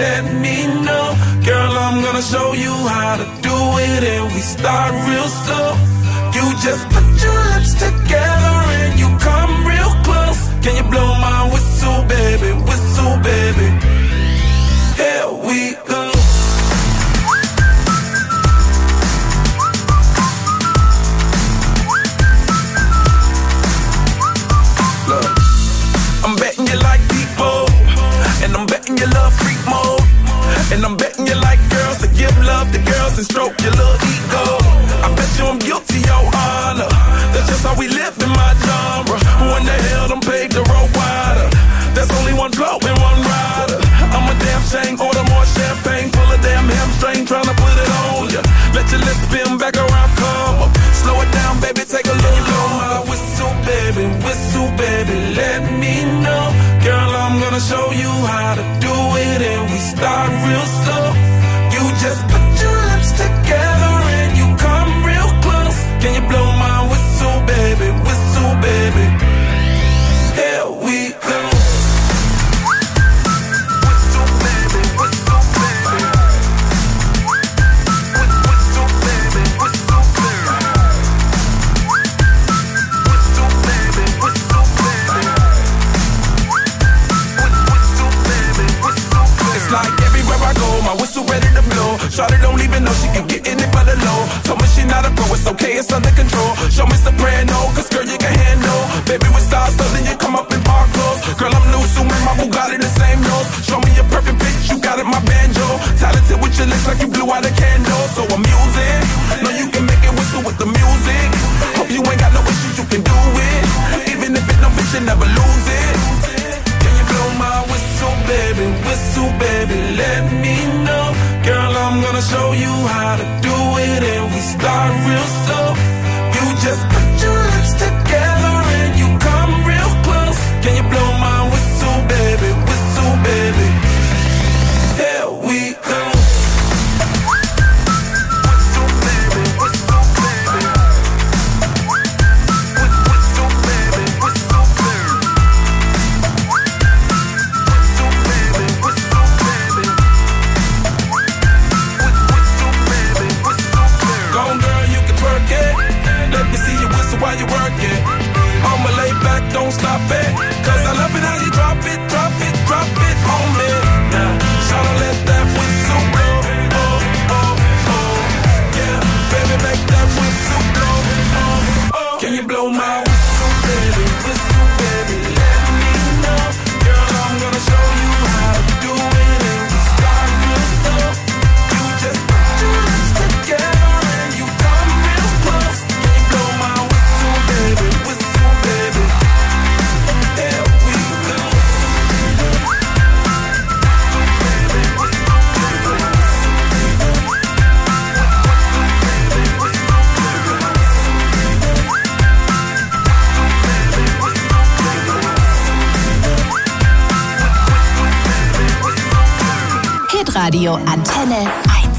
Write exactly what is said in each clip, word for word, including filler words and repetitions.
let me know. Girl, I'm gonna show you how to do it, and we start real slow. You just put your lips together and you come real close. Can you blow my whistle, baby, whistle, baby? Here we go. Look, I'm betting you like people, and I'm betting you love freak mode, and I'm betting you like girls to give love to girls and stroke your little ego. I bet you I'm guilty, your honor. That's just how we live in my genre. Who in the hell done paved the road wider? There's only one blow and one rider. I'm a damn shame, order more champagne, full of damn hamstring, tryna put it on ya. Let your lips spin back around, come up. Slow it down, baby, take a look. Blow my whistle, baby, whistle, baby, let me know. Girl, I'm gonna show you how to do it, and we start real slow. You just put your lips together and you come real close. Can you blow my whistle, baby, whistle, baby? Here we go. My whistle ready to blow. Shawty don't even know she can get in it for the low. Told me she not a pro, it's okay, it's under control. Show me soprano, cause girl you can handle. Baby with stars, so then you come up in park clothes. Girl I'm new, so my Bugatti the same nose. Show me your perfect pitch, you got it, my banjo. Talented with your lips like you blew out a candle. So I'm using, know you can make it whistle with the music. Hope you ain't got no issues, you can do it. Even if it no bitch, you never lose it. Can you blow my whistle, baby, whistle, baby, let me know. Girl, I'm gonna show you how to do it, and we start real slow. You just put your lips together and you come real close. Can you blow my whistle, baby, whistle, baby? Here we go. While you work it, I'ma lay back, don't stop it. Cause I love it how you drop it, drop it, drop it on me. Yeah, shout let that whistle blow. Oh, oh, oh, yeah, baby, make that whistle blow. Oh, oh, can you blow my whistle, baby, whistle, baby, let me know. Girl, I'm gonna show you how to do it, and we start real slow. You just put your lips together and you come real close. Can you blow my baby, whistle, baby, here we go. Hitradio Antenne eins.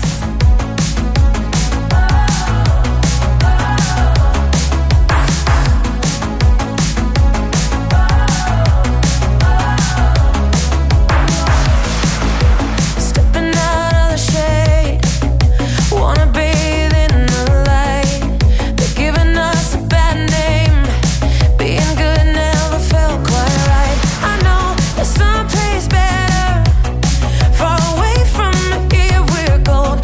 Someplace better, far away from here we're gold.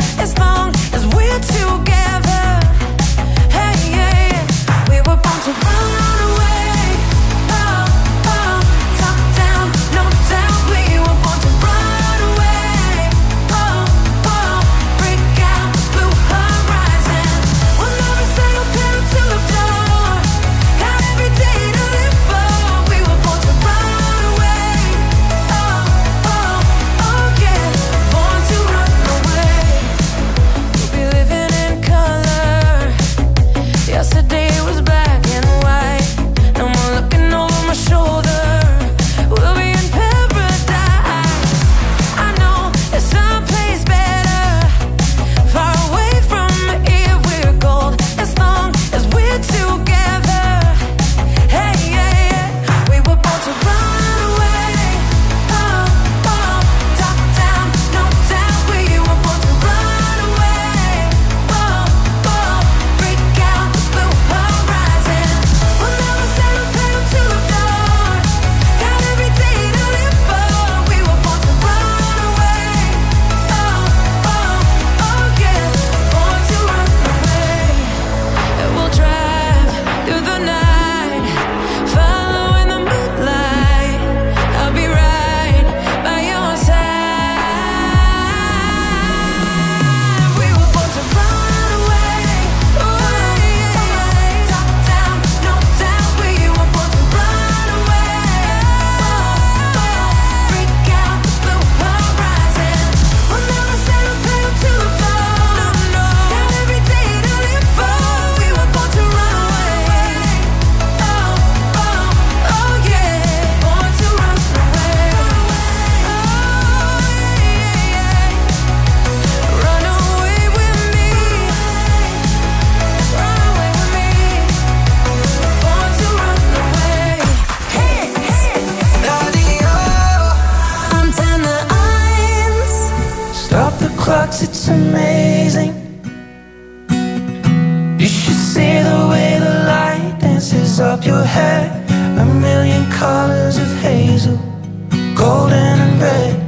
clocks, it's amazing. You should see the way the light dances up your hair. A million colors of hazel, golden and red.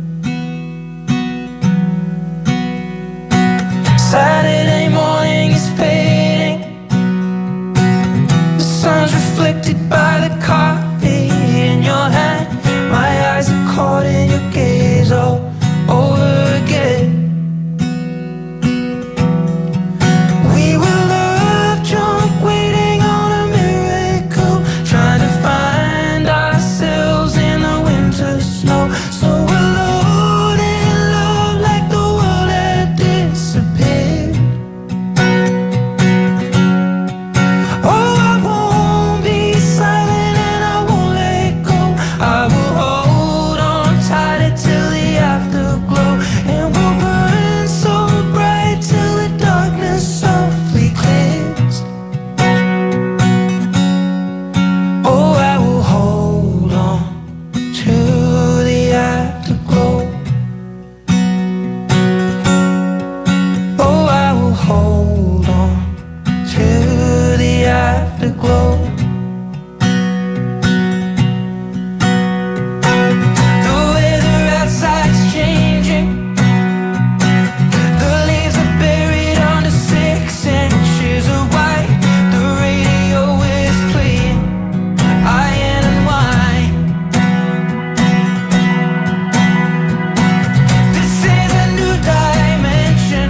Saturday morning is fading. The sun's reflected by the coffee in your hand. My eyes are caught in your gaze all over again. We were love drunk, waiting on a miracle, trying to find ourselves in the winter snow. So alone in love, like the world had disappeared. Oh, I won't be silent and I won't let go. I will hold on tighter till the afterglow, and we'll burn so bright till the darkness softly clears. Oh, I will hold on to the afterglow. Oh, I will hold on to the afterglow. The weather outside's changing. The leaves are buried under six inches of white. The radio is playing iron and wine. This is a new dimension.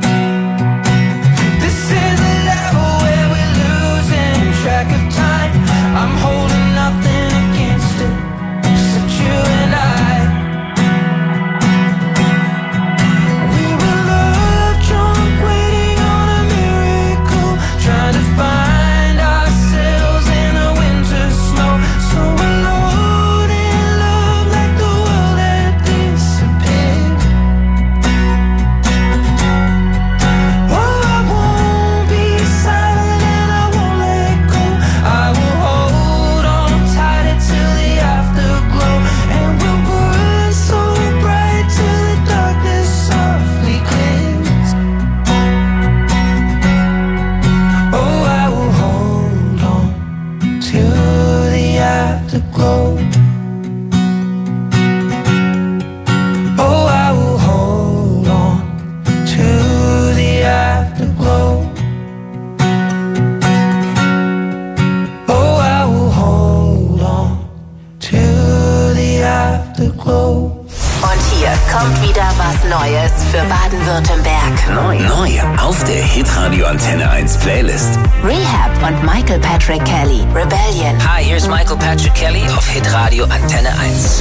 This is a level where we're losing track of time. I'm holding nothing against it, except you and I. We were love drunk, waiting on a miracle, trying to find ourselves in the winter snow. So alone in love, like the world had disappeared. Oh, I won't be silent and I won't let go. I will hold on tighter till the afterglow, and we'll burn so bright till the darkness softly clears. Oh, I will hold on to the afterglow. Oh, I will hold on to the afterglow. Oh, I will hold on to the afterglow. Und hier kommt wieder was Neues für Baden-Württemberg. Neu. Neu auf der Hitradio Antenne eins Playlist. Rehab und Michael Patrick Kelly, Rebellion. Hi, here's Michael Patrick Kelly auf Hitradio Antenne eins.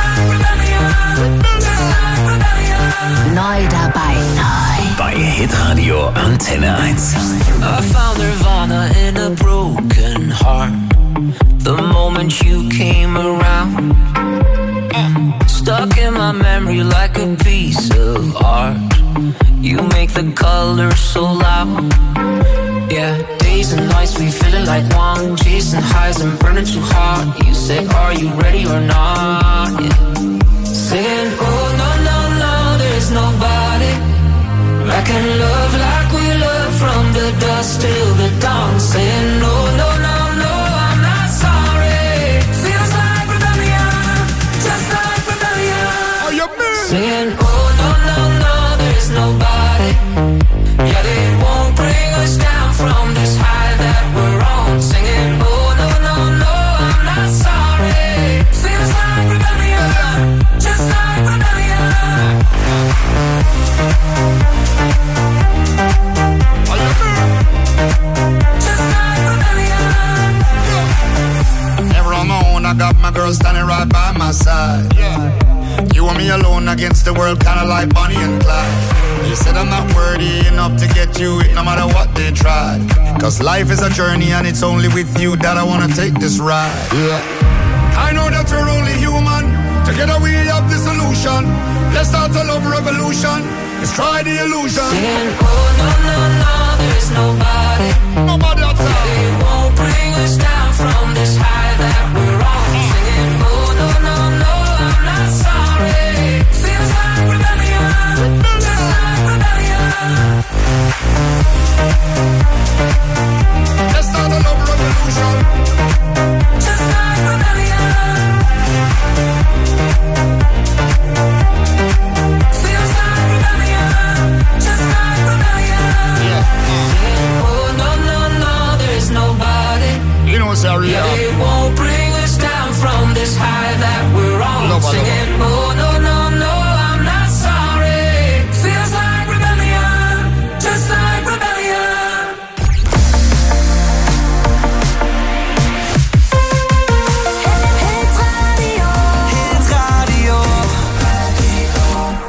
Neu dabei. Neu. Bei Hitradio Antenne eins. I found Nirvana in a broken heart. The moment you came around, stuck in my memory like a piece of art. You make the colors so loud. Yeah, days and nights we feeling like one, chasing highs and burning too hard. You say, are you ready or not? Yeah. Saying, oh no, no, no, there's nobody I can love like we love, from the dusk till the dawn. Saying, no, no, no, no, I'm not sorry. Feels like rebellion, just like rebellion. Oh, you mean? Saying, oh no, no, no, there's nobody. Yeah, they won't bring us down from this high that we're on. Singing, oh no, no, no, I'm not sorry. Feels like rebellion, just like rebellion. Just like rebellion. Never alone, I got my girl standing right by my side. Yeah. You and me alone against the world, kinda like Bonnie and Clyde. You said I'm not worthy enough to get you it, no matter what they tried. Cause life is a journey and it's only with you that I wanna take this ride. Yeah. I know that we're only human, together we have the solution. Let's start a love revolution, let's try the illusion. Saying, oh no, no, no, there's nobody. Nobody outside. They won't bring us down from this high that we're on. Singing, oh no, no, no, I'm not sorry. Feels like rebellion, just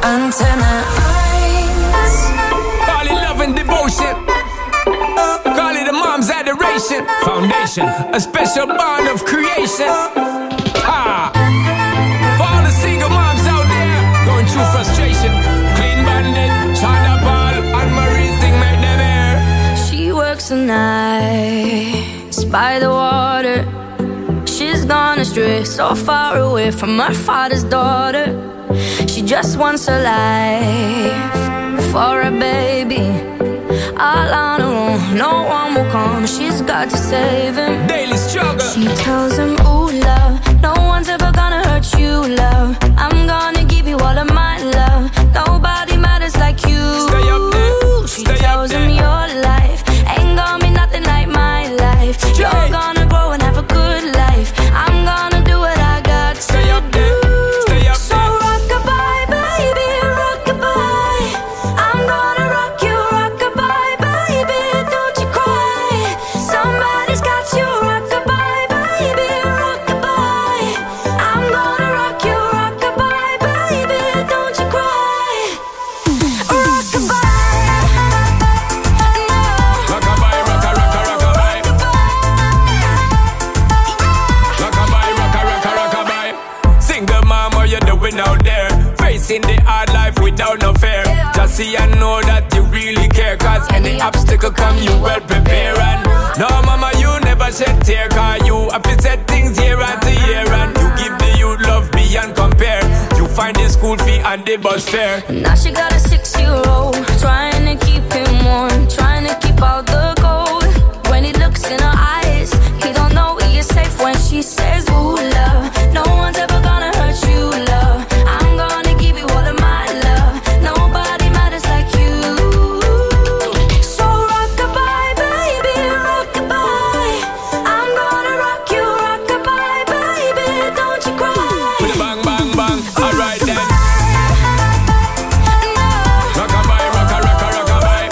Antenne eins. Call it love and devotion. Call it a mom's adoration. Foundation, a special bond of creation. Ah. For all the single moms out there going through frustration. Clean Bandit, China Paul, and Marie thing make them air. She works the nights by the water. She's gone astray, so far away from her father's daughter. She just wants a life for a baby. All on her own, no one will come. She's got to save him. Daily struggle. She tells him, ooh, love, no one's ever gonna hurt you, love. I'm gonna give you all of my love. Nobody matters like you. Stay up there. She Stay tells up him there. your life ain't gonna be nothing like my life. You're gonna grow and have a good life. I'm gonna do what I got to Stay up there. Stay up So there. rock-a-bye, baby, rock-a-bye. I'm gonna rock you, rock-a-bye, baby, don't you cry. Somebody's got you, rock-a-bye, baby, rock-a-bye. I'm gonna rock you, rock-a-bye, baby, don't you cry. Rock-a-bye, no. Rock-a-bye, rocka, rocka, rock-a-bye. Rock-a-bye, rocka, rocka, rock-a-bye. Single mom, what you doing out there? Facing the hard life without no fear. Just see and know that you really care. Cause any obstacle come, you well prepare. And no, mama, you never shed tear. Cause you have to set things year after year. And you give the youth love beyond compare. You find the school fee and the bus fare. Now she got a six-year-old, trying to keep him warm, trying to keep out the cold. When he looks in her eyes, he don't know he is safe when she says, ooh, love, no one's ever gonna hurt you, love. I'm gonna give you all of my love. Nobody matters like you. So rock-a-bye, baby, rock-a-bye. I'm gonna rock you, rock-a-bye, baby, don't you cry. With a bang, bang, bang. Alright then. No. Rock-a-bye, rocka, rocka, rock-a-bye.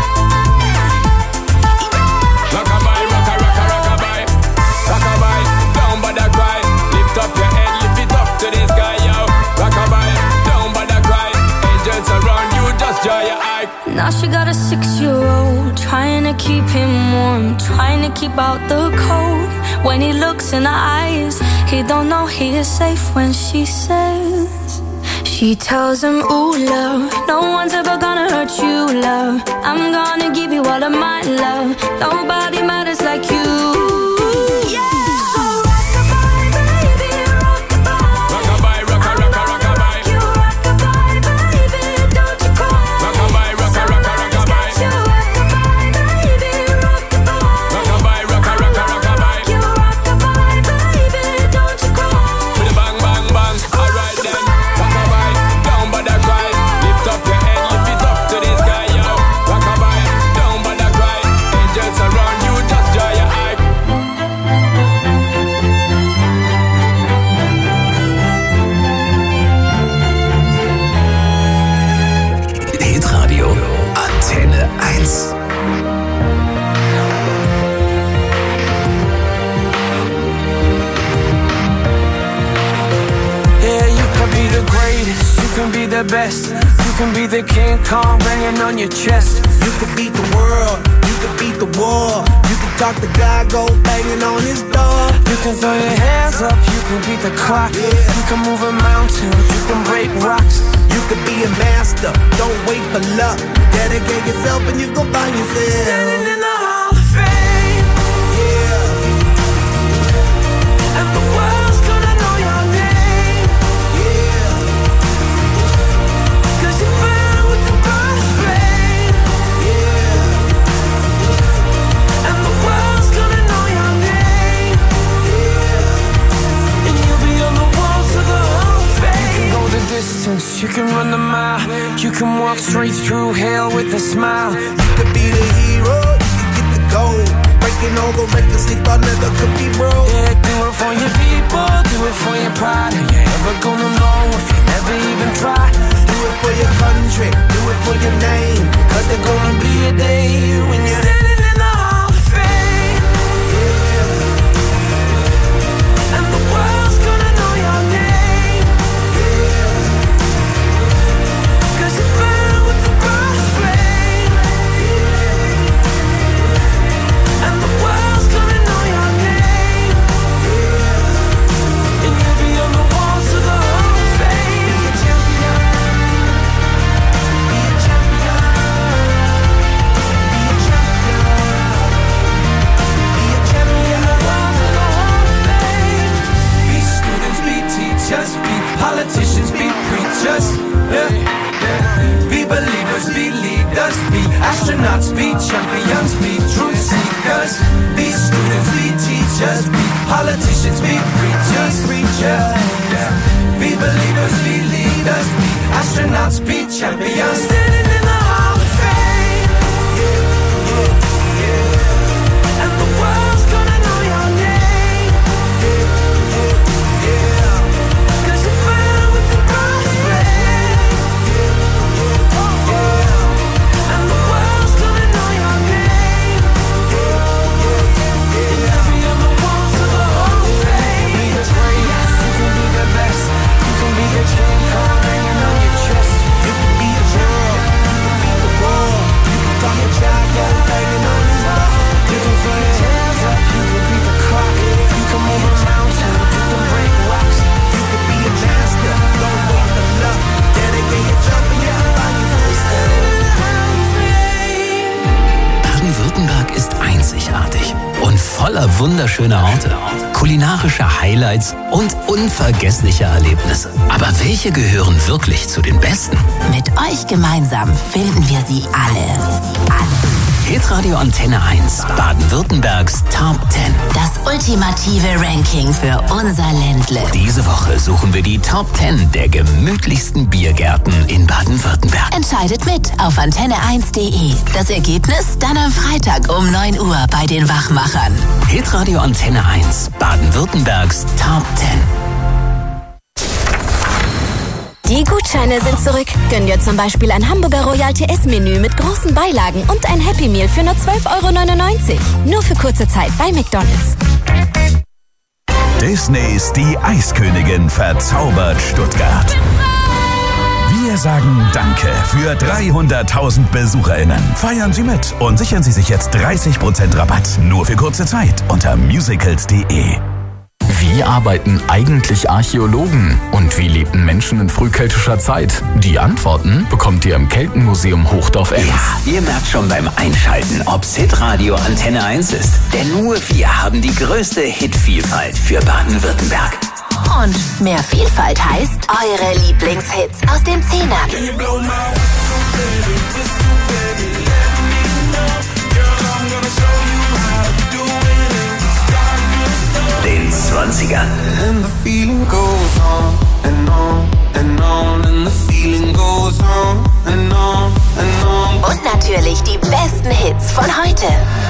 Rock-a-bye, rocka, rocka, rock-a-bye. Rock-a-bye, don't bother cry. Lift up your head, lift it up to the sky, yo. Rock-a-bye, don't bother cry. Angels around you, just dry your eye. Now she got a six-year-old, trying to keep him warm, trying to keep out the cold. When he looks in her eyes, he don't know he is safe when she says. She tells him, ooh, love, no one's ever gonna hurt you, love. I'm gonna give you all of my love. Nobody matters like you. So rock-a-bye, baby, rock-a-bye. Rock-a-bye, rocka, rocka, rock-a-bye. You rock-a-bye, baby, don't you cry. Rock-a-bye, rocka, rocka, rock-a-bye. You rock-a-bye, baby, rock-a-bye. Rock-a-bye, rocka, rocka, rock-a-bye. You rock-a-bye, baby, don't you cry. With a bang, bang, bang. Alright then. Rock-a-bye, don't bother cry. Lift up your head, lift it up to the sky, yo. Rock-a-bye, don't bother cry. Angels around you, just dry your eye. Hitradio Antenne eins. Yeah, you can be the greatest, you can be the best. You can be the King Kong banging on your chest. You could beat the world, you could beat the war. You could talk to God, go banging on his door. You can throw your hands up, you can beat the clock. Yeah. You can move a mountain, you can break rocks. You could be a master, don't wait for luck. Dedicate yourself and you gon' find yourself. Standing in the Hall of Fame, Yeah, and the world's gonna know your name. yeah, 'Cause you burn with the brightest flame, yeah, and the world's gonna know your name. yeah. And you'll be on the walls of the Hall of Fame. You can go the distance, you can run the mile. You can walk straight through hell with a smile. You could be the hero, you could get the gold. Breaking all the records they thought never could be broke. Yeah, do it for your people, do it for your pride. Are you ever gonna know if you never even try? Do it for your country, do it for your name. Cause there's gonna be a day when you're Standing in the Hall of Fame, and the world's gonna know your name. just, yeah, yeah. Be believers, be leaders, be astronauts, be champions, be truth seekers, be students, be teachers, be politicians, be preachers, preachers, yeah. Be believers, be leaders, be astronauts, be champions. Standing in the Hall of Fame, yeah, yeah, yeah. And the world's gonna know your name, yeah, yeah, yeah. 'Cause you burn with the brightest flame, yeah, yeah. And the world's gonna know your name, yeah, yeah, yeah. And every other walls of the Hall of Fame. You can be the greatest, you can be the best, you can be the dream car hanging on your chest. You can be a girl, you can be the world, you can talk a jacket banging on his wall. You can throw your hands up, you can be the clock, you can move a mountain, you can break rocks. You can be a master, don't walk the luck. Dedicate your time and your body for standing in the Hall of Fame. Baden-Württemberg ist einzigartig und voller wunderschöner Orte, kulinarischer Highlights und unvergesslicher Erlebnisse. Aber welche gehören wirklich zu den besten? Mit euch gemeinsam finden wir sie alle. Hitradio Antenne eins, Baden-Württembergs Top zehn. Das ultimative Ranking für unser Ländle. Diese Woche suchen wir die Top zehn der gemütlichsten Biergärten in Baden-Württemberg. Entscheidet mit auf antenne eins punkt de. Das Ergebnis dann am Freitag um neun Uhr bei den Wachmachern. Hitradio Antenne eins, Baden-Württembergs Top zehn. Die Gutscheine sind zurück. Gönn dir zum Beispiel ein Hamburger Royal T S-Menü mit großen Beilagen und ein Happy Meal für nur zwölf Euro neunundneunzig. Nur für kurze Zeit bei McDonald's. Disneys Die Eiskönigin verzaubert Stuttgart. Wir sagen Danke für dreihunderttausend BesucherInnen. Feiern Sie mit und sichern Sie sich jetzt dreißig Prozent Rabatt. Nur für kurze Zeit unter musicals punkt de. Wie arbeiten eigentlich Archäologen? Und wie lebten Menschen in frühkeltischer Zeit? Die Antworten bekommt ihr im Keltenmuseum Hochdorf-Enz. Ja, ihr merkt schon beim Einschalten, ob's Hitradio Antenne eins ist. Denn nur wir haben die größte Hitvielfalt für Baden-Württemberg. Und mehr Vielfalt heißt eure Lieblingshits aus den Zehnern. Den zwanzigern. And the feeling goes on and on and on and the feeling goes on and on and on. Und natürlich die besten Hits von heute.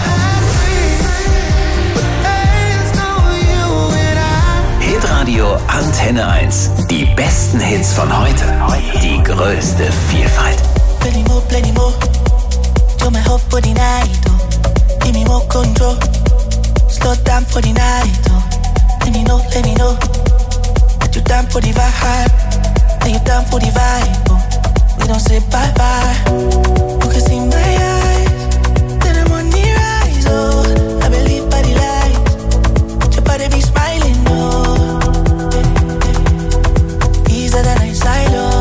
Hitradio Antenne eins. Die besten Hits von heute. Die größte Vielfalt. Plenty more, plenty more. Do my hope for the night. Oh. Give me more control. Slow down for the night. Oh. Let me know, let me know that you down for the vibe. That you down for the vibe. Oh. We don't say bye bye. You can see my eyes. Then I'm on the rise. Oh, I believe by the light. Your body be smiling. Oh, easier than I silo.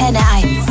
Antenne eins.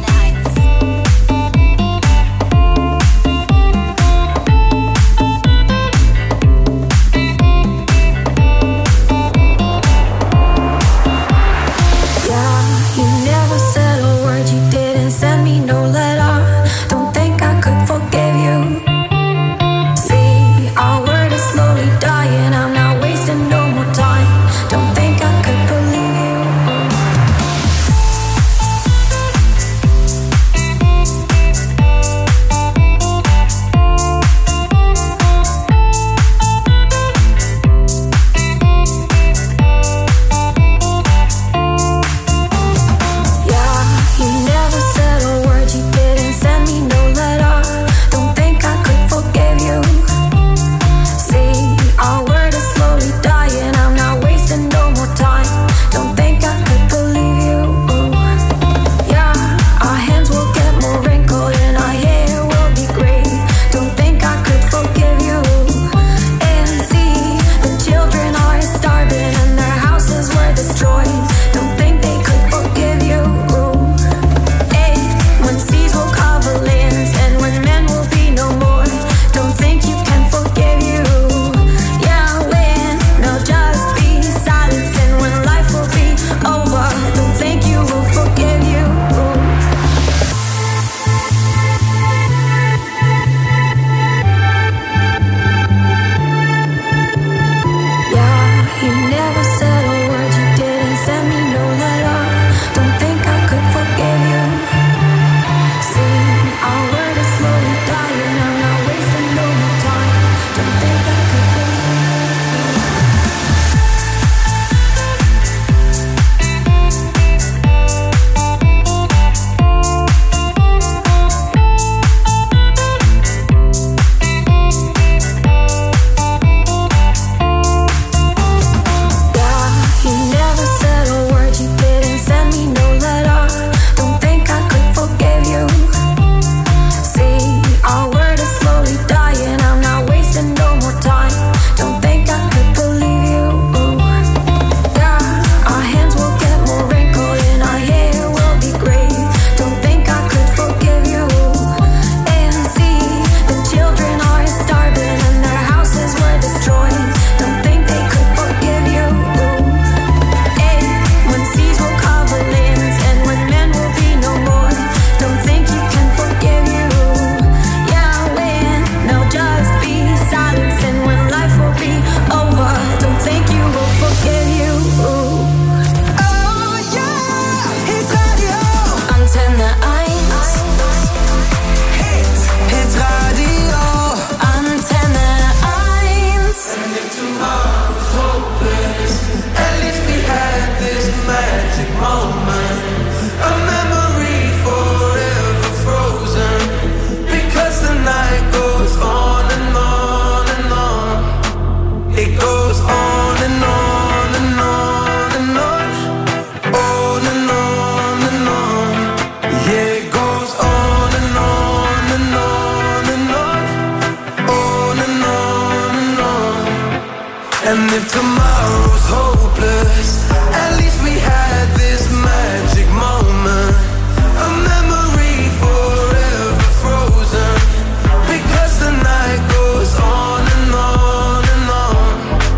And if tomorrow's hopeless, at least we had this magic moment, a memory forever frozen, because the night goes on and on and on.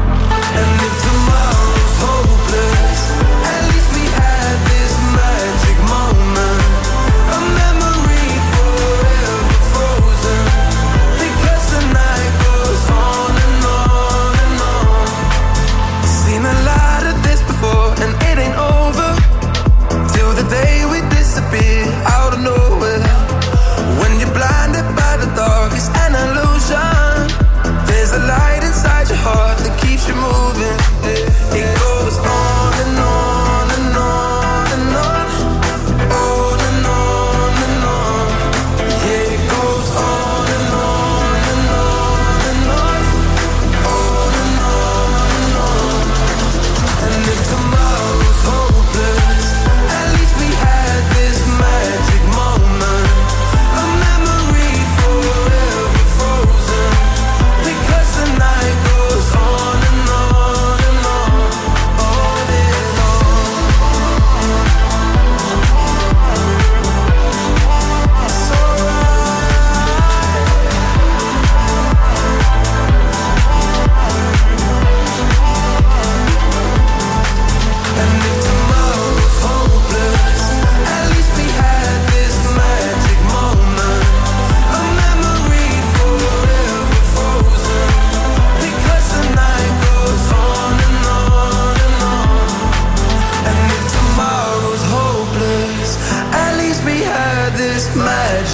And if tomorrow's hopeless, at least we had this magic moment, a memory forever frozen, because the night goes on and on and on. Seen a lot of this before.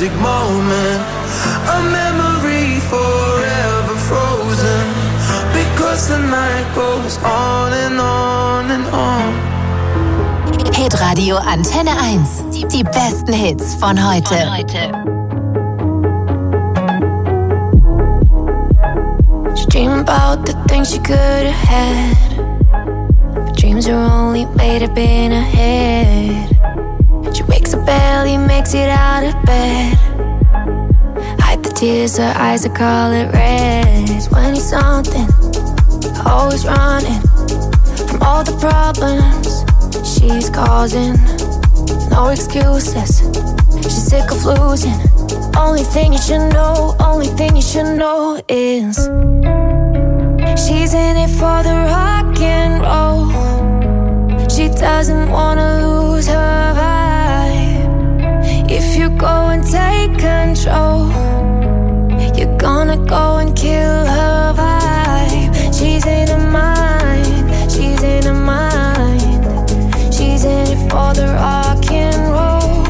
magic moment, a memory forever frozen, because the night goes on and on and on. Hitradio Antenne eins. Die besten Hits von heute. Von heute. She dream about the things she could have had, but dreams are only made up in her head. She wakes up early, makes it out of bed, hide the tears, her eyes are color red. When he's something, always running from all the problems she's causing. No excuses, she's sick of losing. Only thing you should know, only thing you should know is she's in it for the rock and roll. She doesn't wanna lose her vibe. If you go and take control, you're gonna go and kill her vibe. She's in her mind, she's in her mind. She's in it for the rock and roll.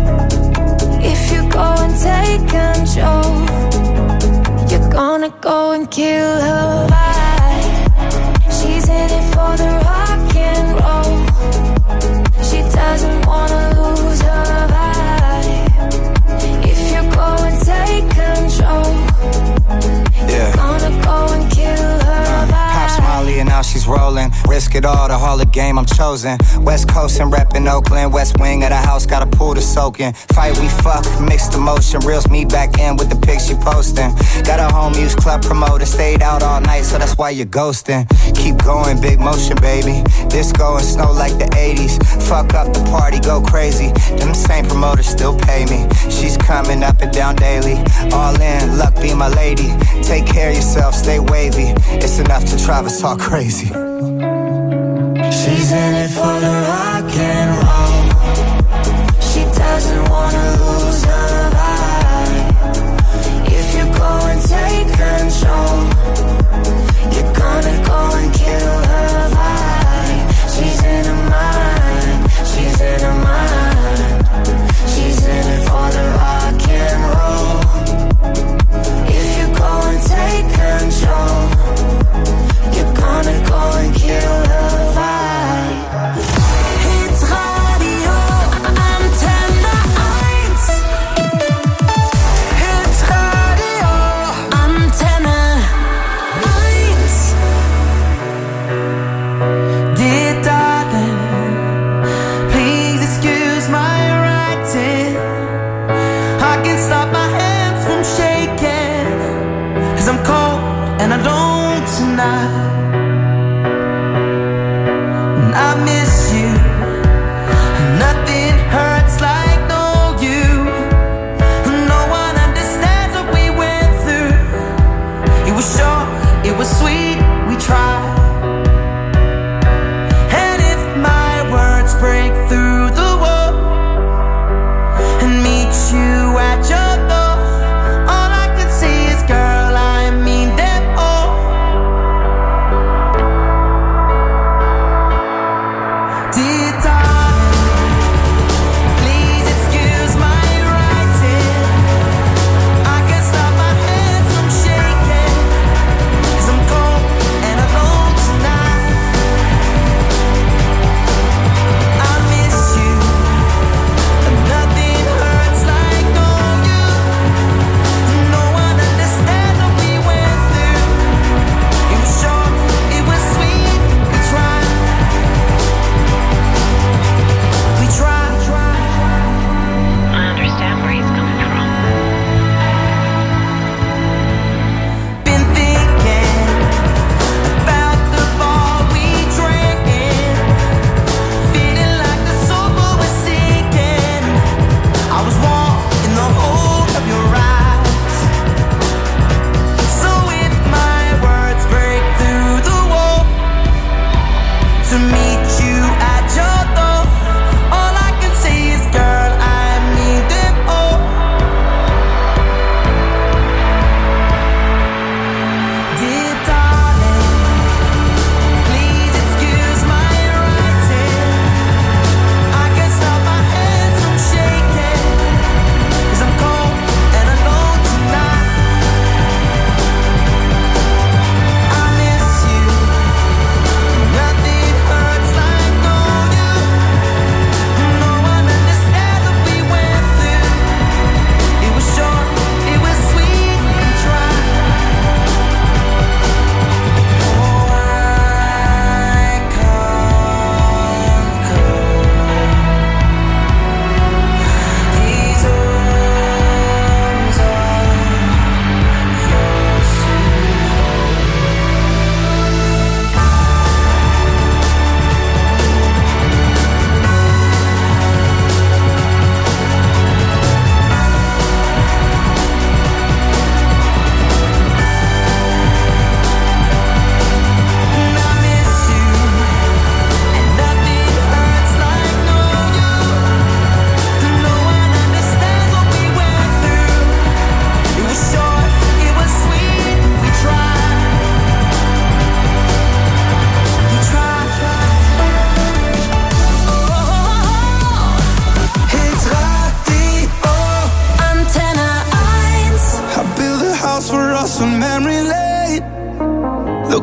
If you go and take control, you're gonna go and kill her vibe. She's in it for the rock and roll. She doesn't wanna lose her vibe. If you go and take control, yeah, you're gonna go and kill her vibe. Pop Smiley and now she's rolling. Risk it all, the Hall of Game I'm chosen. West Coast and reppin' Oakland. West wing of the house, got a pool to soak in. Fight we fuck, mixed emotion. Reels me back in with the pics she posting. Got a home use club promoter. Stayed out all night, so that's why you're ghosting. Keep going, big motion, baby. Disco and snow like the eighties. Fuck up the party, go crazy. Them same promoters still pay me. She's coming up and down daily. All in, luck be my lady. Take care of yourself, stay wavy. It's enough to drive us all crazy. She's in it for the rock and roll. She doesn't wanna lose her vibe. If you go and take control, you're gonna go and kill her vibe. She's in her mind, she's in her mind. She's in it for the rock and roll. If you go and take control, you're gonna go and kill her vibe.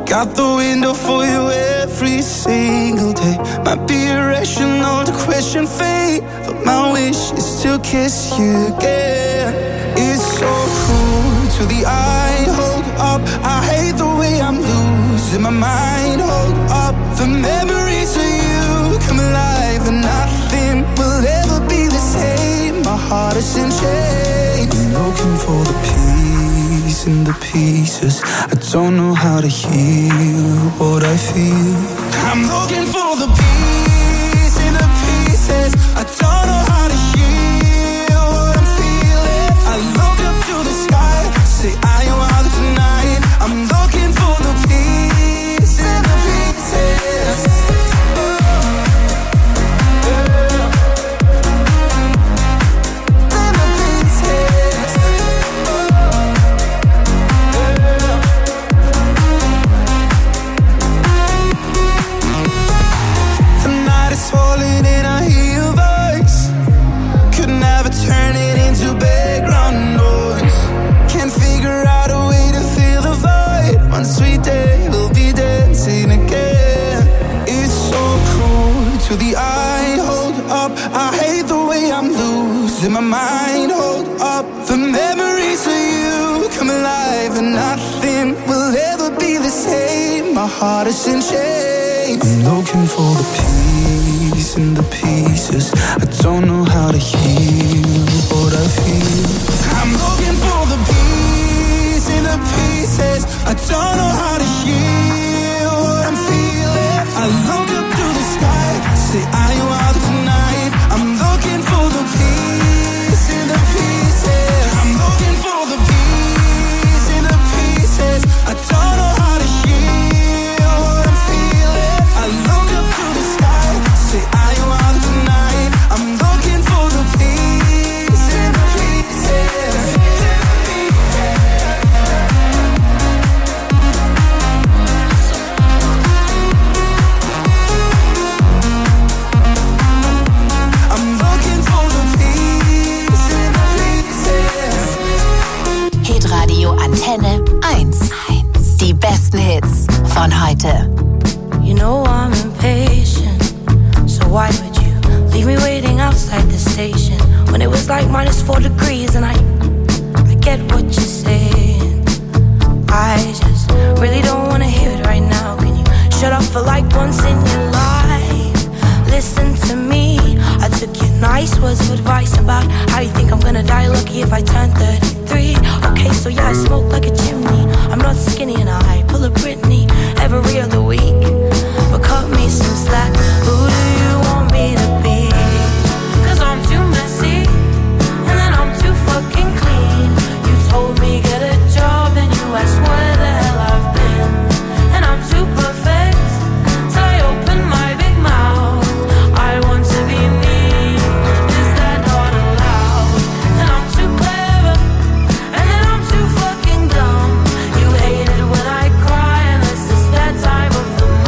out the window for you every single day. Might be irrational to question fate, but my wish is to kiss you again. It's so cruel to the eye, hold up. I hate the way I'm losing my mind, hold up. The memories of you come alive and nothing will ever be the same. My heart is in chains. I'm looking for the peace in the pieces. I don't know how to heal what I feel. I'm looking for the peace in the pieces. I don't know how to heal what I'm feeling. I look up to the sky, say I am out tonight. I'm looking for the peace in the pieces. Falling and I hear your voice. Could never turn it into background noise. Can't figure out a way to fill the void. One sweet day we'll be dancing again. It's so cruel to the eye, hold up. I hate the way I'm losing my mind, hold up. The memories of you come alive and nothing will ever be the same. My heart is in chains. I'm looking for the peace in the pieces. I don't know how to heal what I feel. I'm looking for the peace in the pieces. I don't know how to heal what I'm feeling. I look up to the sky, say are you out tonight? I'm looking for the peace in the pieces. I'm looking for the peace in the pieces. I don't know how to heal what I'm feeling. I look up to the sky, say are you out tonight? I'm looking for the peace in the pieces. I'm looking for the peace in the pieces. Hitradio Antenne eins. Die besten Hits von heute. You know I'm impatient, so why would you leave me waiting outside the station when it was like minus four degrees and I, I get what you're saying. I just really don't wanna hear it right now. Can you shut up for like once in your life? Listen to me, I took your nice words of advice about how you think I'm gonna die lucky if I turn thirty-three. Okay, so yeah, I smoke like a chimney. I'm not skinny and I pull a Britney every other week. But cut me some slack, who do you want me to be? Cause I'm too messy, and then I'm too fucking clean. You told me get a job, then you asked where the hell I've been. And I'm too perfect, till I open my big mouth. I want to be me, is that not allowed? And I'm too clever, and then I'm too fucking dumb. You hate it when I cry, unless it's that time of the month.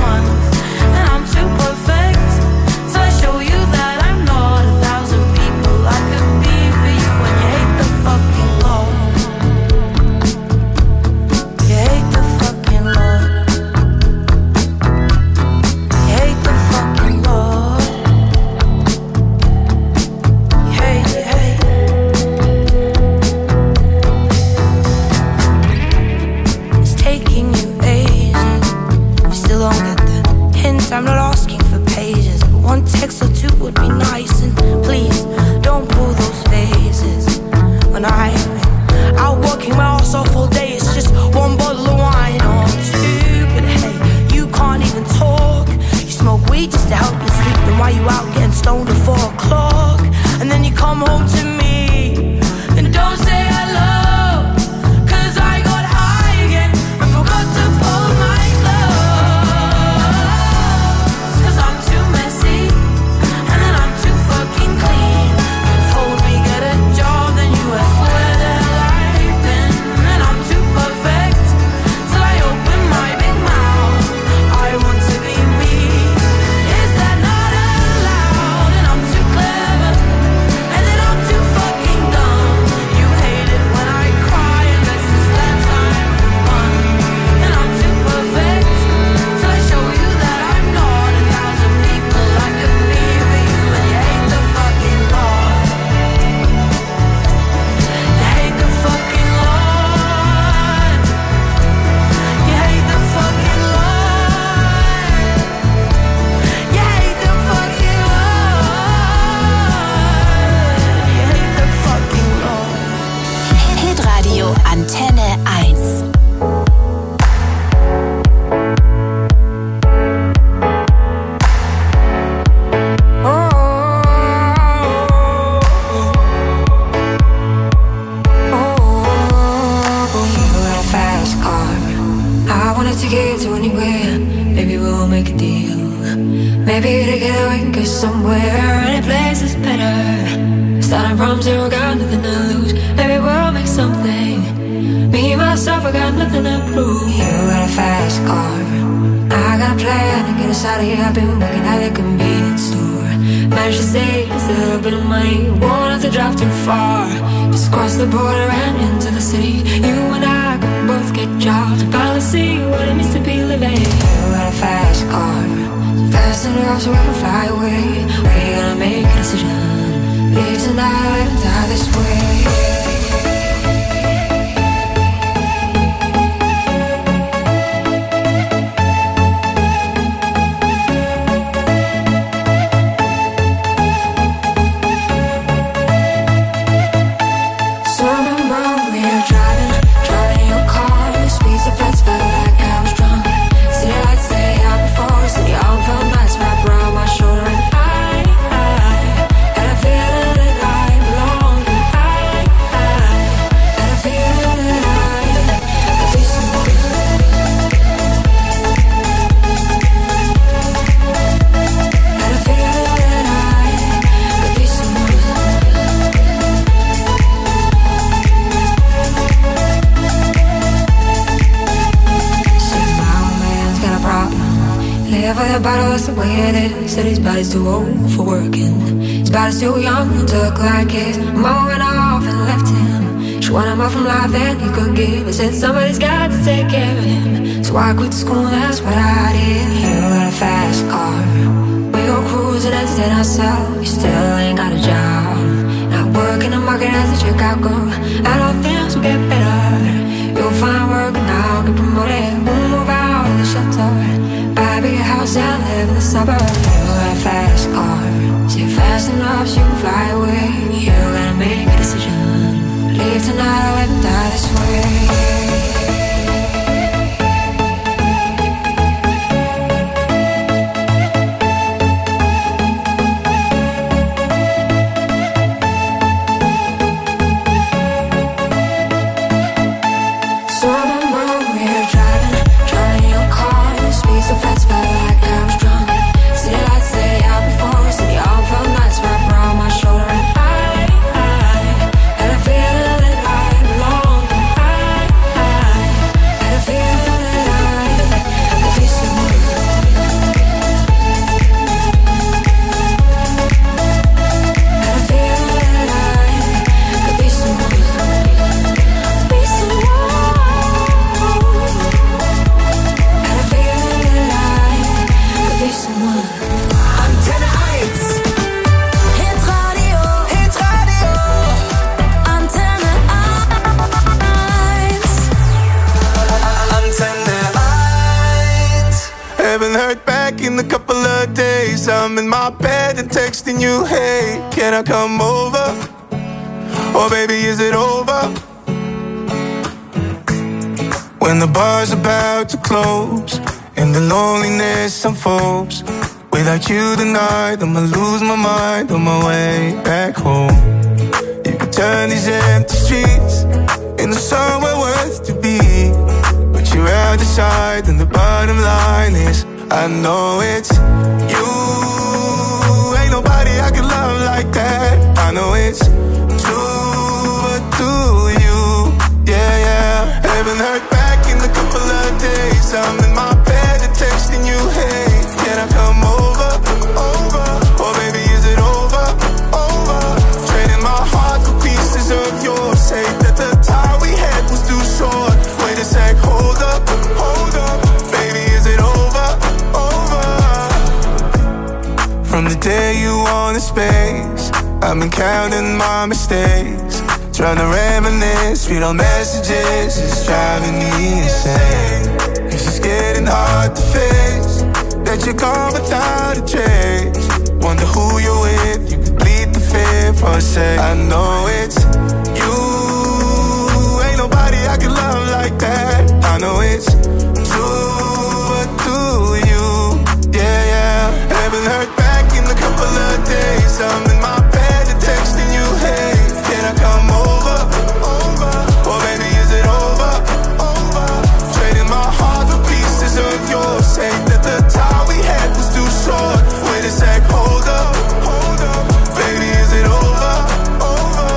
from zero, got nothing to lose. Every world makes something. Me, myself, I got nothing to prove. You got a fast car, I got a plan to get us out of here. I've been working at a convenience store. Managed to save just a little bit of money. Won't have to drive too far. Just cross the border and into the city. You and I can both get jobs. Finally see what it means to be living. You got a fast car, so fast enough so we can fly away. We're gonna make a decision. Leave tonight and die this way. That's the way it is. Said his body's too old for working. His body's too young and took like his mama went off and left him. She wanted more from life than he could give. He said somebody's got to take care of him. So I quit school, that's what I did. You got a fast car, we go cruising, entertain ourselves. You still ain't got a job, not working the market as a checkout girl. And all things will get better. You'll find work and I'll get promoted. We'll move out of the shelter, buy a bigger house and live in the suburbs. You got a fast car, say fast enough so you can fly away. You gotta make a decision. Leave tonight or live and die this way. I'm in my bed and texting you, hey, can I come over? Or baby, is it over? When the bar's about to close and the loneliness unfolds, without you tonight, I'ma lose my mind on my way back home. You can turn these empty streets into somewhere worth to be, but you're out the side and the bottom line is I know it's you. Ain't nobody I can love like that. I know it's true, but do you? Yeah, yeah. Haven't heard back in a couple of days. I'm in my bed and texting you, hey, can I come over? Over. Or baby, is it over? Over. Trading my heart for pieces of yours. Say that the time we had was too short. Wait a sec, hold up, hold up. Baby, is it over? From the day you wanted space, I've been counting my mistakes, trying to reminisce, read all messages, it's driving me insane. It's just getting hard to face that you're gone without a trace. Wonder who you're with, you could bleed the fear for a sec. I know it's you, ain't nobody I can love like that. I know it's true, but do you? Yeah, yeah. Haven't heard back a couple of days. I'm in my bed and texting you, hey, can I come over? Over. Or baby, is it over? Over. Trading my heart for pieces of yours. Say that the time we had was too short. Wait a sec, hold up, hold up. Baby, is it over? Over.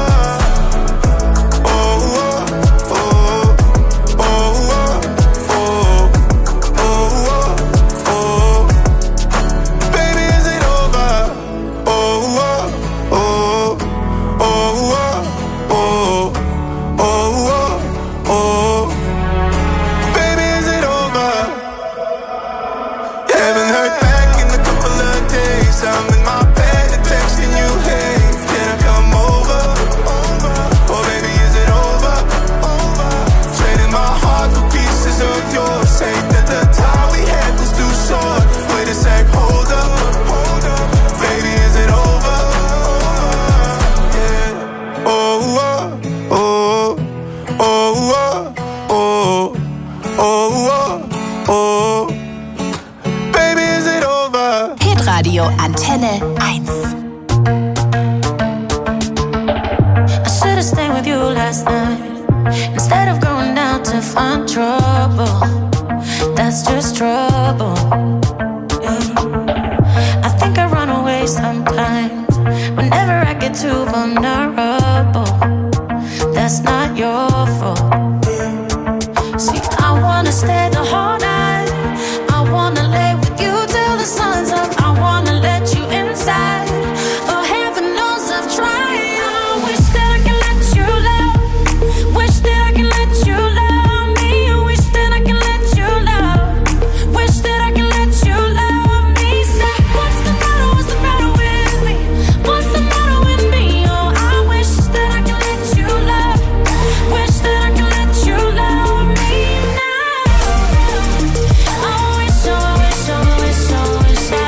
that's just trouble. Yeah. I think I run away sometimes whenever I get too vulnerable. That's not your fault. See, I wanna stay the whole night. I wanna lay with you till the sun's up. I wanna let you inside. Oh, heaven knows I've tried. I wish that I can let you love. Wish that I can let you love me. Wish that I can let you love. Wish that I can let you love me. Say, what's the matter? What's the matter with me? What's the matter with me? Oh, I wish that I can let you love. Wish that I can let you love me now. I wish, oh, I wish, oh, I wish, oh, I wish I.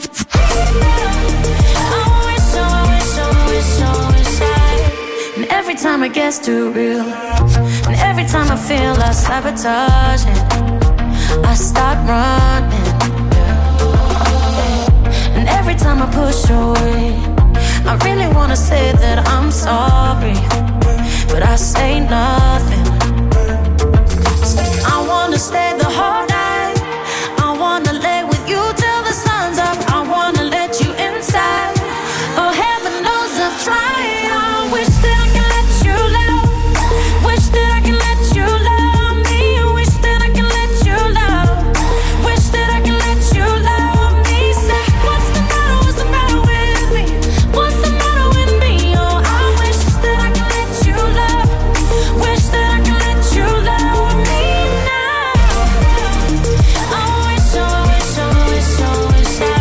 I wish, oh, I wish, oh, I wish, oh, I wish I. And every time it gets too real, and every time I feel I sabotage it, I start running. And every time I push away, I really wanna say that I'm sorry, but I say nothing. I wanna stay the whole night. I wanna lay with you till the sun's up. I wanna let you inside. Oh, heaven knows I've tried. I wish that I can let you love. Wish that I can let you love me. Wish that I can let you love. Wish that I can let you love me. Say, what's the matter? What's the matter with me? What's the matter with me? Oh, I wish that I can let you love. Wish that I can let you love me now. I wish, oh, I wish, oh, I wish, oh, I wish I.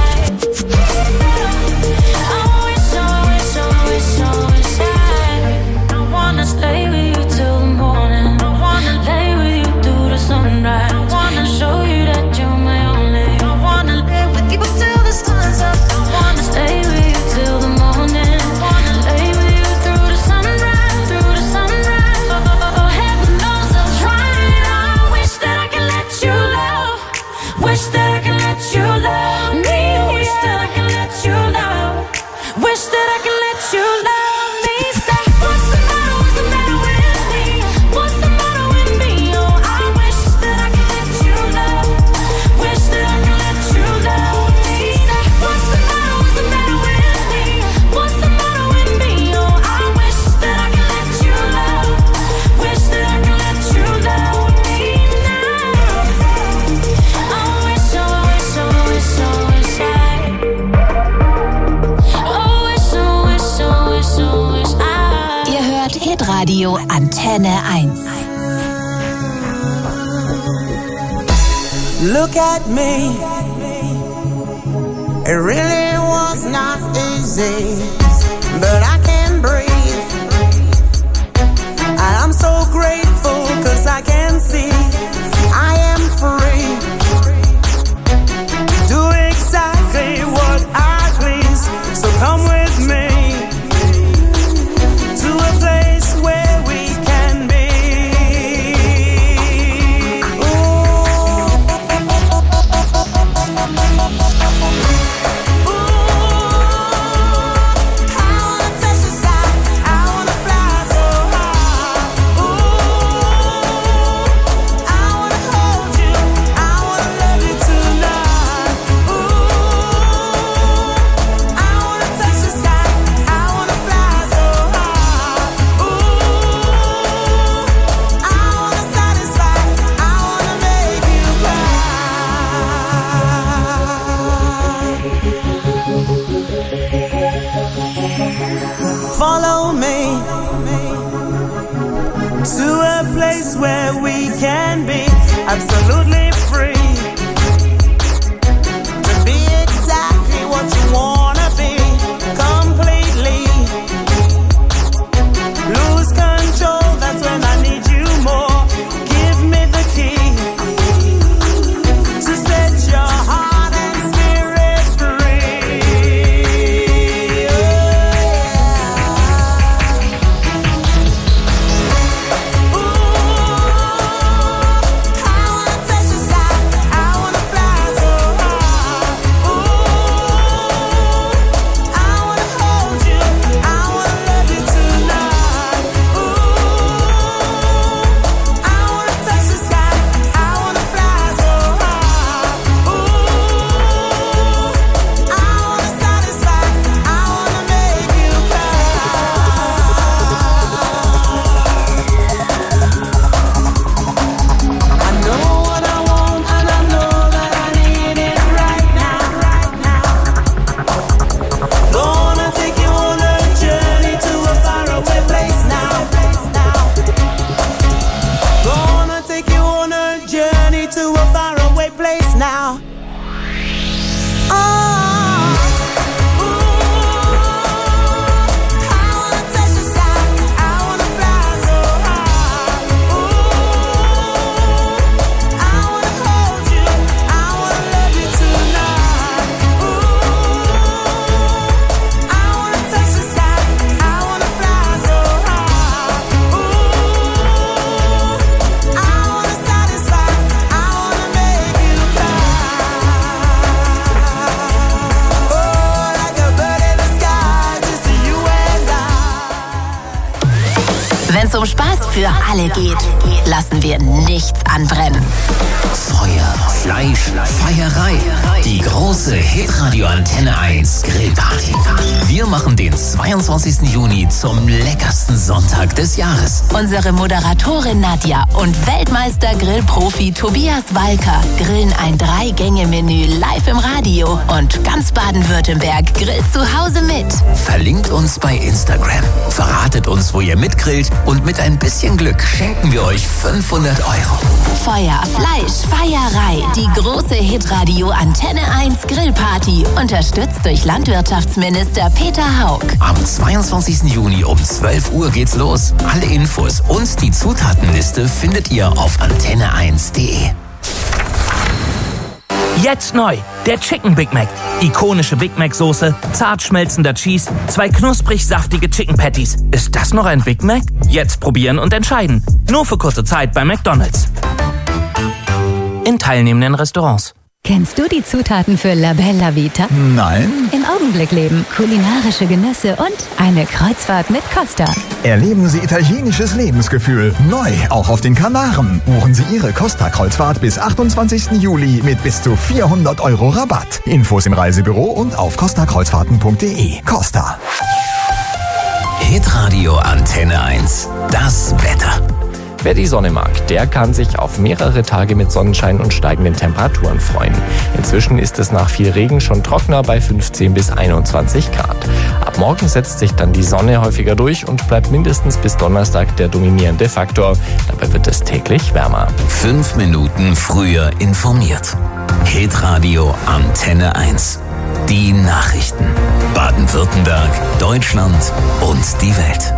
I wish, oh, I wish, oh, I wish, oh, I wish I. I wanna stay with you till the morning. I wanna lay with you through the sunrise. I wanna show you that you're my only. I wanna live with you till the sun's up. I wanna stay with you till the morning. I wanna lay with you through the sunrise, through the sunrise. Oh, oh, oh, heaven knows I've tried. I wish that I can let you love. Wish that I can let you love me. Wish that I can let you love. Wish that I can let you love me. Say, what's the matter? What's the matter with me? What's the matter with me? Oh, I wish that I can let you love. Wish that I can let you love me. Say, what's the matter? What's the matter with me? What's the matter with me? Oh, I wish that I can let you love. Wish that I can let you love me now. I wish, oh, I wish, oh, I wish, oh, I wish I. Oh, wish, oh, wish, oh, wish, oh, wish I. Ihr hört Hitradio Antenne eins. Look at me. It really was not easy, but I can breathe. And I'm so grateful cause I can see I am free. Do exactly what I please. So come with me to a place where we can be. Follow me to a place where we can be absolutely free, to be exactly what you wanna be, completely lose control. That's when I need you more. Give me the key to set your heart and spirit free. Ooh, I wanna Wenn's um Spaß für alle geht, lassen wir nichts anbrennen. Feuer, Fleisch, Feierei. Die große Hitradio Antenne eins Grillparty. Wir machen den zweiundzwanzigsten Juni zum leckersten Sonntag des Jahres. Unsere Moderatorin Nadja und Weltmeister-Grillprofi Tobias Walker grillen ein Drei-Gänge-Menü live im Radio. Und ganz Baden-Württemberg grillt zu Hause mit. Verlinkt uns bei Instagram. Verratet uns, wo ihr mitgrillt. Und mit ein bisschen Glück schenken wir euch fünfhundert Euro. Feuer, Fleisch, Feierei. Die große Hitradio Antenne eins Grillparty. Unterstützt durch Landwirtschaftsminister Peter Haug. Am zweiundzwanzigsten Juni um zwölf Uhr geht's los. Alle Infos und die Zutatenliste findet ihr auf antenne eins punkt de. Jetzt neu, der Chicken Big Mac. Ikonische Big Mac Soße, zart schmelzender Cheese, zwei knusprig saftige Chicken Patties. Ist das noch ein Big Mac? Jetzt probieren und entscheiden. Nur für kurze Zeit bei McDonald's. In teilnehmenden Restaurants. Kennst du die Zutaten für La Bella Vita? Nein. Im Augenblick leben, kulinarische Genüsse und eine Kreuzfahrt mit Costa. Erleben Sie italienisches Lebensgefühl. Neu, auch auf den Kanaren. Buchen Sie Ihre Costa-Kreuzfahrt bis achtundzwanzigsten Juli mit bis zu vierhundert Euro Rabatt. Infos im Reisebüro und auf costa kreuzfahrten punkt de. Costa. Hitradio Antenne eins. Das Wetter. Wer die Sonne mag, der kann sich auf mehrere Tage mit Sonnenschein und steigenden Temperaturen freuen. Inzwischen ist es nach viel Regen schon trockener bei fünfzehn bis einundzwanzig Grad. Ab morgen setzt sich dann die Sonne häufiger durch und bleibt mindestens bis Donnerstag der dominierende Faktor. Dabei wird es täglich wärmer. Fünf Minuten früher informiert. Hitradio Antenne eins. Die Nachrichten. Baden-Württemberg, Deutschland und die Welt.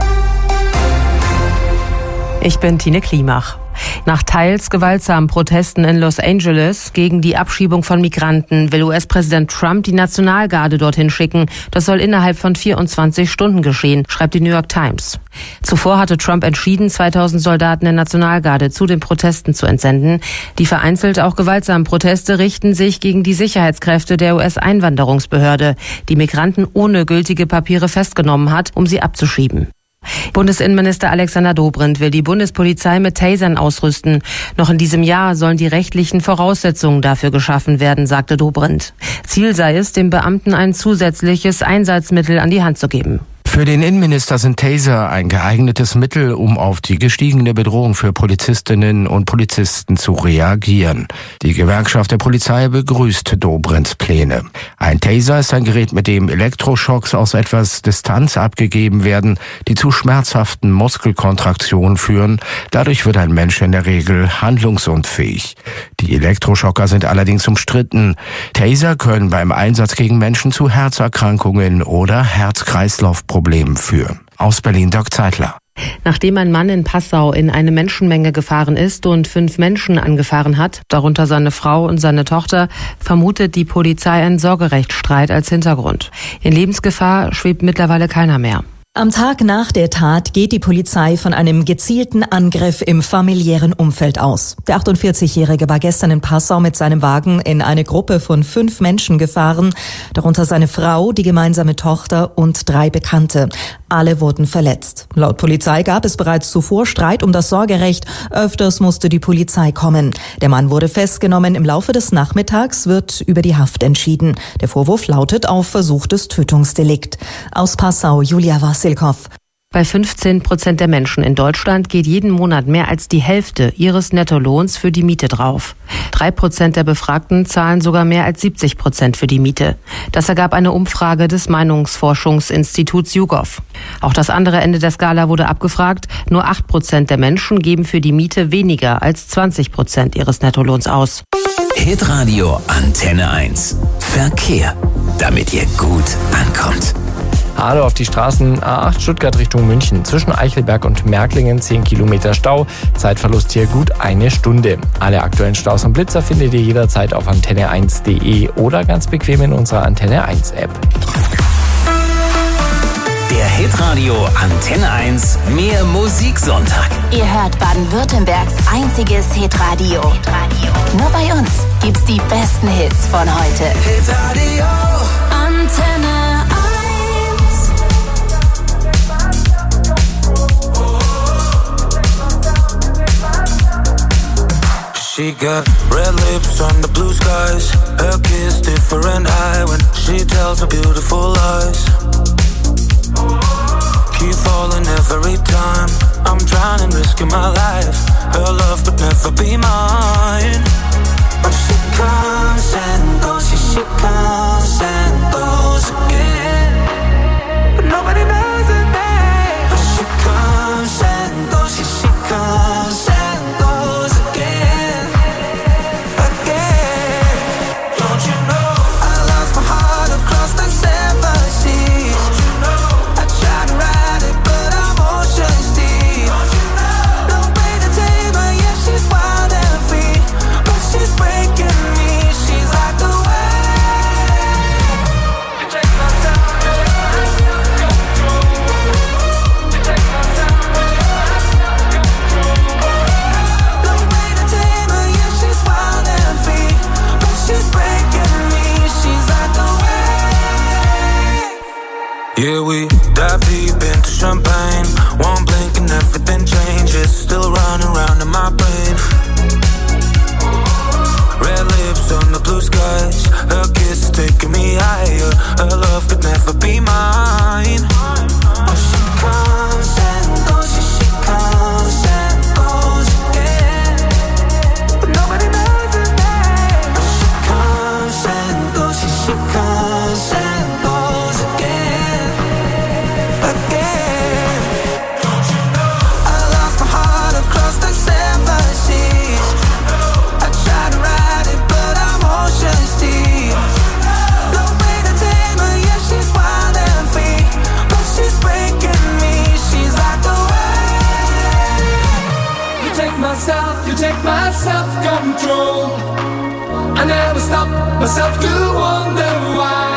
Ich bin Tine Klimach. Nach teils gewaltsamen Protesten in Los Angeles gegen die Abschiebung von Migranten will U S-Präsident Trump die Nationalgarde dorthin schicken. Das soll innerhalb von vierundzwanzig Stunden geschehen, schreibt die New York Times. Zuvor hatte Trump entschieden, zweitausend Soldaten der Nationalgarde zu den Protesten zu entsenden. Die vereinzelt auch gewaltsamen Proteste richten sich gegen die Sicherheitskräfte der U S-Einwanderungsbehörde, die Migranten ohne gültige Papiere festgenommen hat, um sie abzuschieben. Bundesinnenminister Alexander Dobrindt will die Bundespolizei mit Tasern ausrüsten. Noch in diesem Jahr sollen die rechtlichen Voraussetzungen dafür geschaffen werden, sagte Dobrindt. Ziel sei es, den Beamten ein zusätzliches Einsatzmittel an die Hand zu geben. Für den Innenminister sind Taser ein geeignetes Mittel, um auf die gestiegene Bedrohung für Polizistinnen und Polizisten zu reagieren. Die Gewerkschaft der Polizei begrüßt Dobrindts Pläne. Ein Taser ist ein Gerät, mit dem Elektroschocks aus etwas Distanz abgegeben werden, die zu schmerzhaften Muskelkontraktionen führen. Dadurch wird ein Mensch in der Regel handlungsunfähig. Die Elektroschocker sind allerdings umstritten. Taser können beim Einsatz gegen Menschen zu Herzerkrankungen oder Herz-Kreislauf-Problemen führen. Aus Berlin, Dirk Zeitler. Nachdem ein Mann in Passau in eine Menschenmenge gefahren ist und fünf Menschen angefahren hat, darunter seine Frau und seine Tochter, vermutet die Polizei einen Sorgerechtsstreit als Hintergrund. In Lebensgefahr schwebt mittlerweile keiner mehr. Am Tag nach der Tat geht die Polizei von einem gezielten Angriff im familiären Umfeld aus. Der achtundvierzigjährige war gestern in Passau mit seinem Wagen in eine Gruppe von fünf Menschen gefahren, darunter seine Frau, die gemeinsame Tochter und drei Bekannte. Alle wurden verletzt. Laut Polizei gab es bereits zuvor Streit um das Sorgerecht. Öfters musste die Polizei kommen. Der Mann wurde festgenommen. Im Laufe des Nachmittags wird über die Haft entschieden. Der Vorwurf lautet auf versuchtes Tötungsdelikt. Aus Passau, Julia Wassilkow. Bei fünfzehn Prozent der Menschen in Deutschland geht jeden Monat mehr als die Hälfte ihres Nettolohns für die Miete drauf. Drei Prozent der Befragten zahlen sogar mehr als siebzig Prozent für die Miete. Das ergab eine Umfrage des Meinungsforschungsinstituts YouGov. Auch das andere Ende der Skala wurde abgefragt. Nur acht Prozent der Menschen geben für die Miete weniger als zwanzig Prozent ihres Nettolohns aus. Hitradio Antenne eins. Verkehr, damit ihr gut ankommt. Hallo auf die Straßen A acht Stuttgart Richtung München. Zwischen Eichelberg und Märklingen zehn Kilometer Stau. Zeitverlust hier gut eine Stunde. Alle aktuellen Staus und Blitzer findet ihr jederzeit auf antenne eins punkt de oder ganz bequem in unserer Antenne eins App. Der Hitradio Antenne eins Mehr Musiksonntag. Ihr hört Baden-Württembergs einziges Hitradio. Nur bei uns gibt's die besten Hits von heute. Hitradio Antenne eins. She got red lips on the blue skies. Her kiss different high when she tells her beautiful lies. Keep falling every time. I'm drowning, risking my life. Her love could never be mine. But she comes and goes, she, she comes and goes again. But nobody knows her name. But she comes and goes, she, she comes and goes again. Again. Don't you know I lost my heart across the seven seas? Don't you know I tried to ride it but I'm ocean deep. Don't you know no way to tame her, yeah she's wild and free. But she's breaking me, she's like the wave. You take my time, you take my time, no way to tame her, yeah she's wild and free. But she's breaking me, she's like the wave. Yeah, we dive deep into champagne. One blink and everything changes. Still running around in my brain. Red lips on the blue skies. Her kiss is taking me higher. Her love could never be mine. But she comes and goes, yeah, she comes and goes again. But nobody knows her name. But she comes and goes, yeah, she comes and goes again. Again. Don't you know I lost my heart across the seven seas? I tried to ride it but I'm ocean deep. No way to tame her, yeah she's wild and free. But she's breaking me, she's like the wave. You take my self, you take my self-control. I never stop myself to wonder why.